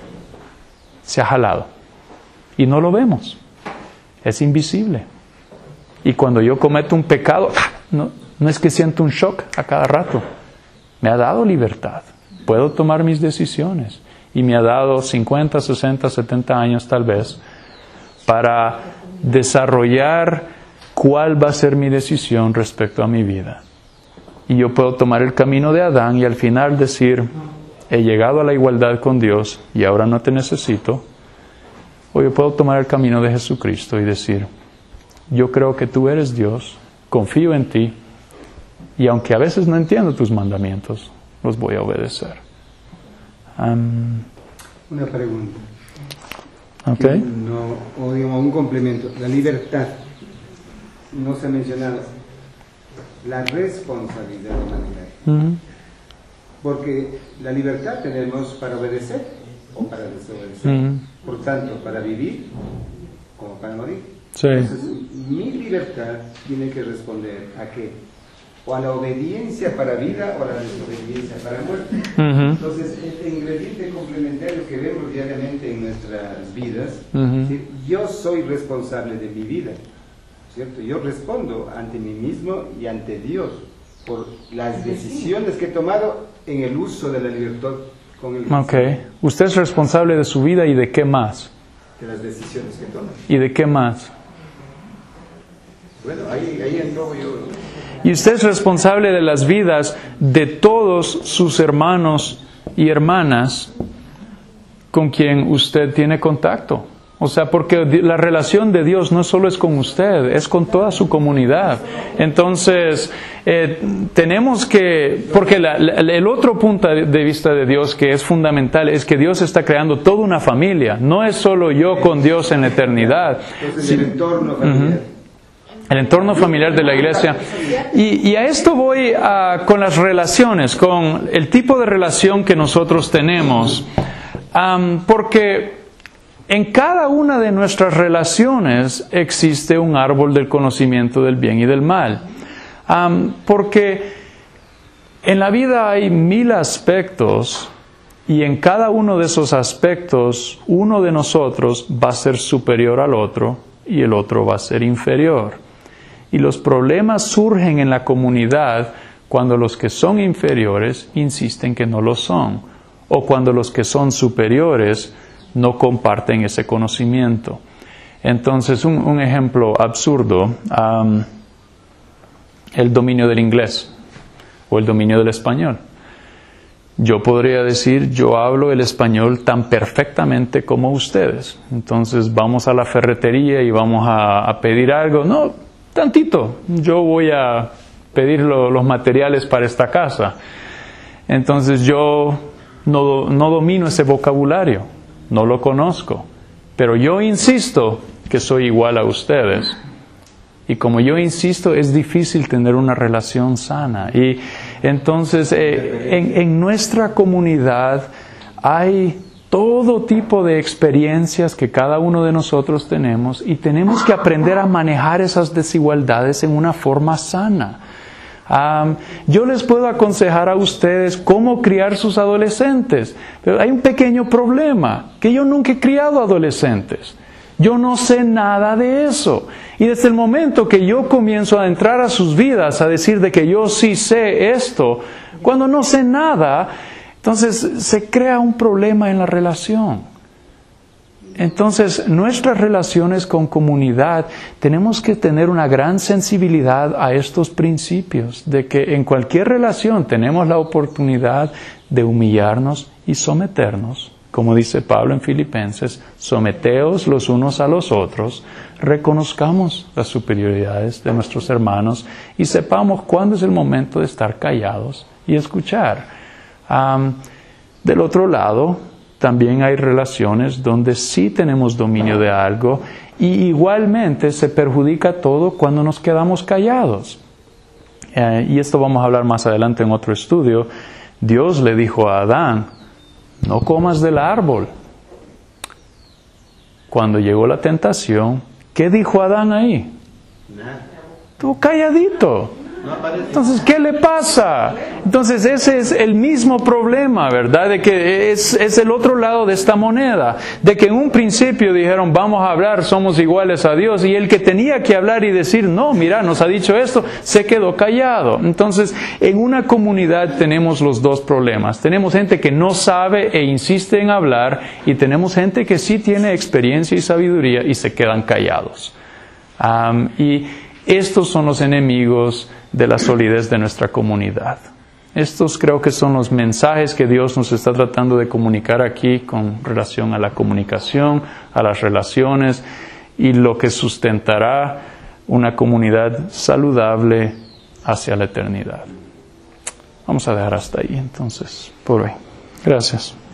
A: se ha jalado y no lo vemos, es invisible. Y cuando yo cometo un pecado, no es que siento un shock a cada rato, me ha dado libertad, puedo tomar mis decisiones y me ha dado 50, 60, 70 años tal vez para desarrollar cuál va a ser mi decisión respecto a mi vida. Y yo puedo tomar el camino de Adán y al final decir, he llegado a la igualdad con Dios y ahora no te necesito. O yo puedo tomar el camino de Jesucristo y decir, yo creo que tú eres Dios, confío en ti y aunque a veces no entiendo tus mandamientos, los voy a obedecer.
C: Una pregunta.
A: Okay.
C: O digamos un complemento. La libertad. No se menciona la responsabilidad de manera. Porque la libertad tenemos para obedecer o para desobedecer. Por tanto, para vivir como para morir.
A: Sí.
C: Entonces, mi libertad tiene que responder a qué? O a la obediencia para vida o a la desobediencia para muerte. Entonces, el ingrediente complementario que vemos diariamente en nuestras vidas, ¿sí? Yo soy responsable de mi vida. ¿Cierto? Yo respondo ante mí mismo y ante Dios por las decisiones que he tomado en el uso de la libertad con el
A: Okay. Usted es responsable de su vida y de qué más.
C: De las decisiones que toma.
A: ¿Y de qué más?
C: Bueno, ahí entro yo.
A: Y usted es responsable de las vidas de todos sus hermanos y hermanas con quien usted tiene contacto. O sea, porque la relación de Dios no solo es con usted, es con toda su comunidad. Entonces, tenemos que, porque el otro punto de vista de Dios que es fundamental es que Dios está creando toda una familia. No es solo yo con Dios en la eternidad.
C: Entonces, el entorno familiar.
A: El entorno familiar de la iglesia. Y a esto voy con las relaciones, con el tipo de relación que nosotros tenemos. Porque en cada una de nuestras relaciones existe un árbol del conocimiento del bien y del mal. Porque en la vida hay 1000 aspectos y en cada uno de esos aspectos uno de nosotros va a ser superior al otro y el otro va a ser inferior. Y los problemas surgen en la comunidad cuando los que son inferiores insisten que no lo son, o cuando los que son superiores no comparten ese conocimiento. Entonces, un ejemplo absurdo, el dominio del inglés o el dominio del español. Yo podría decir, yo hablo el español tan perfectamente como ustedes. Entonces vamos a la ferretería y vamos a pedir algo. No, tantito, yo voy a pedir los materiales para esta casa. Entonces yo no domino ese vocabulario, no lo conozco. Pero yo insisto que soy igual a ustedes. Y como yo insisto, es difícil tener una relación sana. Y entonces, en nuestra comunidad hay todo tipo de experiencias que cada uno de nosotros tenemos y tenemos que aprender a manejar esas desigualdades en una forma sana. Yo les puedo aconsejar a ustedes cómo criar sus adolescentes, pero hay un pequeño problema, que yo nunca he criado adolescentes. Yo no sé nada de eso. Y desde el momento que yo comienzo a entrar a sus vidas, a decir de que yo sí sé esto, cuando no sé nada, entonces se crea un problema en la relación. Entonces, nuestras relaciones con comunidad, tenemos que tener una gran sensibilidad a estos principios, de que en cualquier relación tenemos la oportunidad de humillarnos y someternos. Como dice Pablo en Filipenses, someteos los unos a los otros, reconozcamos las superioridades de nuestros hermanos y sepamos cuándo es el momento de estar callados y escuchar. Del otro lado, también hay relaciones donde sí tenemos dominio de algo y igualmente se perjudica todo cuando nos quedamos callados. Y esto vamos a hablar más adelante en otro estudio. Dios le dijo a Adán, no comas del árbol. Cuando llegó la tentación, ¿qué dijo Adán ahí?
C: Nada.
A: Estuvo calladito. Entonces, ¿qué le pasa? Entonces, ese es el mismo problema, ¿verdad? De que es el otro lado de esta moneda. De que en un principio dijeron, vamos a hablar, somos iguales a Dios. Y el que tenía que hablar y decir, no, mira, nos ha dicho esto, se quedó callado. Entonces, en una comunidad tenemos los dos problemas. Tenemos gente que no sabe e insiste en hablar. Y tenemos gente que sí tiene experiencia y sabiduría y se quedan callados. Y estos son los enemigos de la solidez de nuestra comunidad. Estos creo que son los mensajes que Dios nos está tratando de comunicar aquí con relación a la comunicación, a las relaciones y lo que sustentará una comunidad saludable hacia la eternidad. Vamos a dejar hasta ahí entonces, por hoy. Gracias.